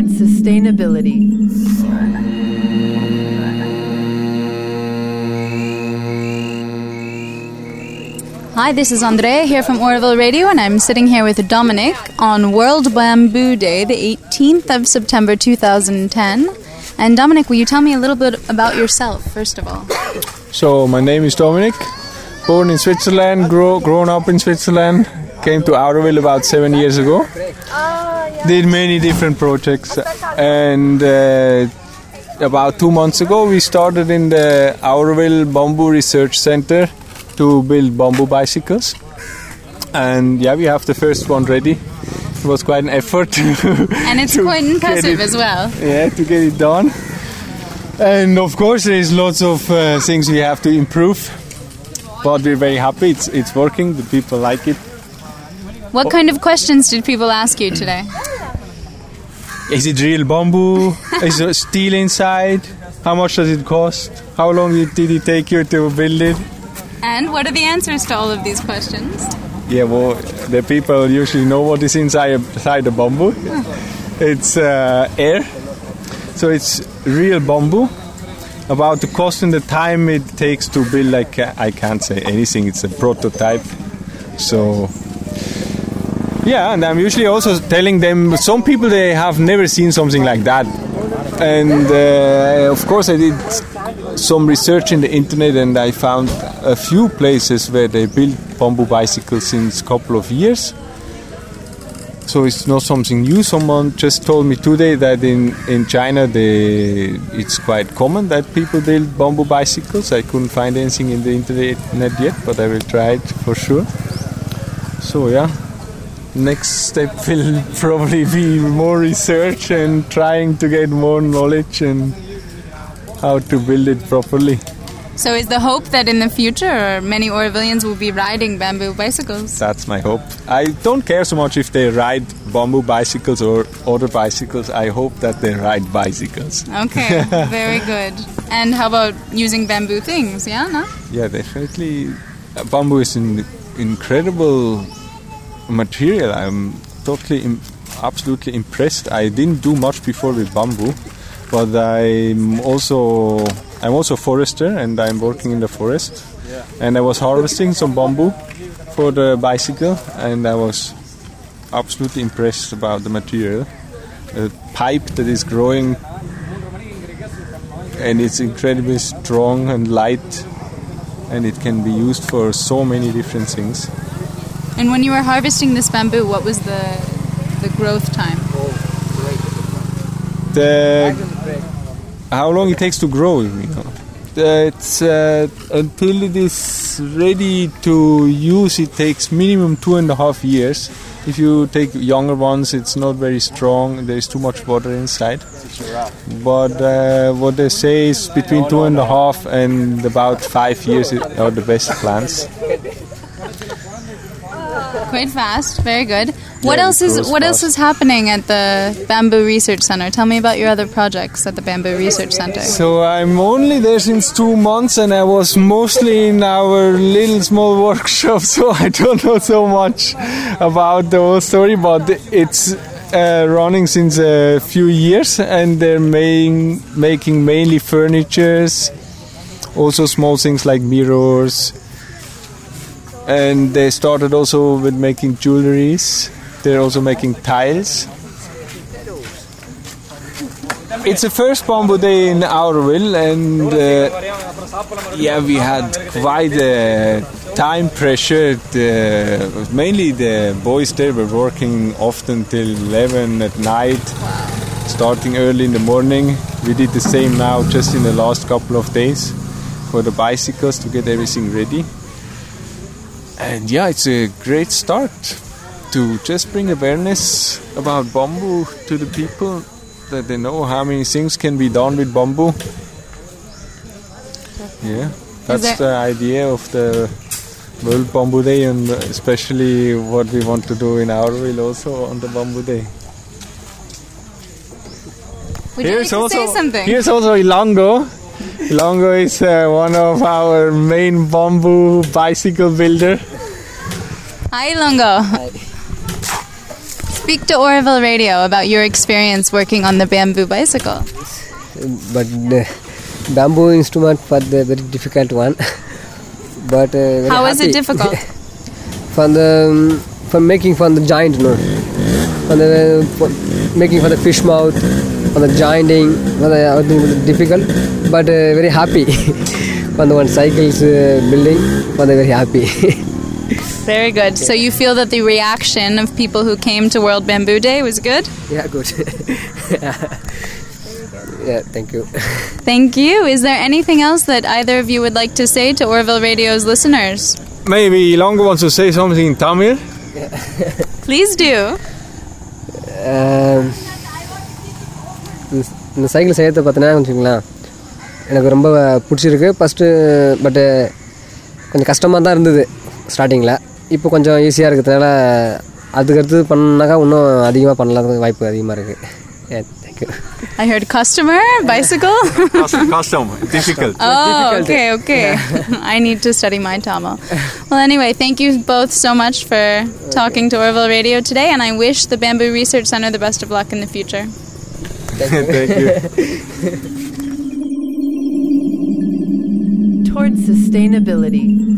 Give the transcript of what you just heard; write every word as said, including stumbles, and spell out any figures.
towards sustainability. Hi, this is Andrea here from Oroville Radio, and I'm sitting here with Dominic on World Bamboo Day, the eighteenth of September two thousand ten. And Dominic, will you tell me a little bit about yourself, first of all? So, my name is Dominic, born in Switzerland, grow, grown up in Switzerland, came to Oroville about seven years ago. Did many different projects, and uh, about two months ago we started in the Oroville Bamboo Research Center to build bamboo bicycles. And yeah, we have the first one ready. It was quite an effort. And it's quite impressive as well. Yeah, to get it done. And of course there's lots of uh, things we have to improve. But we're very happy. It's, it's working. The people like it. What kind of questions did people ask you today? Is it real bamboo? Is there steel inside? How much does it cost? How long did it take you to build it? And what are the answers to all of these questions? Yeah, well, the people usually know what is inside, inside the bamboo. It's uh, air. So it's real bamboo. About the cost and the time it takes to build, like, I can't say anything. It's a prototype. So... yeah, and I'm usually also telling them, some people, they have never seen something like that. And uh, of course I did some research in the internet, and I found a few places where they build bamboo bicycles since a couple of years. So it's not something new. Someone just told me today that in, in China they, it's quite common that people build bamboo bicycles. I couldn't find anything in the internet yet, but I will try it for sure. So yeah. Next step will probably be more research and trying to get more knowledge and how to build it properly. So is the hope that in the future many Orovillians will be riding bamboo bicycles? That's my hope. I don't care so much if they ride bamboo bicycles or other bicycles. I hope that they ride bicycles. Okay, very good. And how about using bamboo things, yeah, no? Yeah, definitely. Bamboo is an incredible material. I'm totally, im- absolutely impressed. I didn't do much before with bamboo, but I'm also, I'm also a forester, and I'm working in the forest. And I was harvesting some bamboo for the bicycle, and I was absolutely impressed about the material. A pipe that is growing, and it's incredibly strong and light, and it can be used for so many different things. And when you were harvesting this bamboo, what was the the growth time? The how long it takes to grow, you know. It's uh, until it is ready to use. It takes minimum two and a half years. If you take younger ones, it's not very strong. There is too much water inside. But uh, what they say is between two and a half and about five years are the best plants. Quite fast, very good. What Yeah, else it is goes what fast. else is happening at the Bamboo Research Center? Tell me about your other projects at the Bamboo Research Center. So I'm only there since two months, and I was mostly in our little small workshop, so I don't know so much about the whole story, but it's uh, running since a few years, and they're main, making mainly furnitures, also small things like mirrors, and they started also with making jewelries. They're also making tiles. It's the first bamboo day in Oroville, and uh, yeah, we had quite a time pressure. The, mainly the boys there were working often till eleven at night, starting early in the morning. We did the same now, just in the last couple of days, for the bicycles to get everything ready. And yeah, it's a great start to just bring awareness about bamboo to the people, that they know how many things can be done with bamboo. Yeah, that's the idea of the World Bamboo Day, and especially what we want to do in Oroville also on the Bamboo Day. Would you like to say something? Here's also Ilongo. Ilongo is uh, one of our main bamboo bicycle builder. Hi, Ilongo. Speak to Oroville Radio about your experience working on the bamboo bicycle. But the bamboo instrument for the very difficult one. But uh, how happy. is it difficult? for the um, for making from the giant, no. For the for making for the fish mouth, for the jointing, for the everything difficult, but uh, very happy. For the one cycles uh, building, for the very happy. Very good. So you feel that the reaction of people who came to World Bamboo Day was good? Yeah, good. Yeah, thank you. Thank you. Is there anything else that either of you would like to say to Oroville Radio's listeners? Maybe Longo wants to say something in Tamil. Yeah. Please do. இந்த cycle செய்யறத பார்த்தீங்கன்னா வச்சுங்களேன் எனக்கு ரொம்ப பிடிச்சிருக்கு first பட்டு கொஞ்சம் கஷ்டமாக தான் இருந்தது ஸ்டார்டிங்கில் இப்போ கொஞ்சம் ஈஸியாக இருக்கிறதுனால அதுக்கடுத்து பண்ணாக்கா இன்னும் அதிகமாக பண்ணலாம் வாய்ப்பு அதிகமாக இருக்குது. Thank you. I heard customer, bicycle. Custom, difficult. Oh, difficult. okay, okay. I need to study my Tamil. Well, anyway, thank you both so much for talking to Oroville Radio today, and I wish the Bamboo Research Center the best of luck in the future. Thank you. Thank you. Towards sustainability.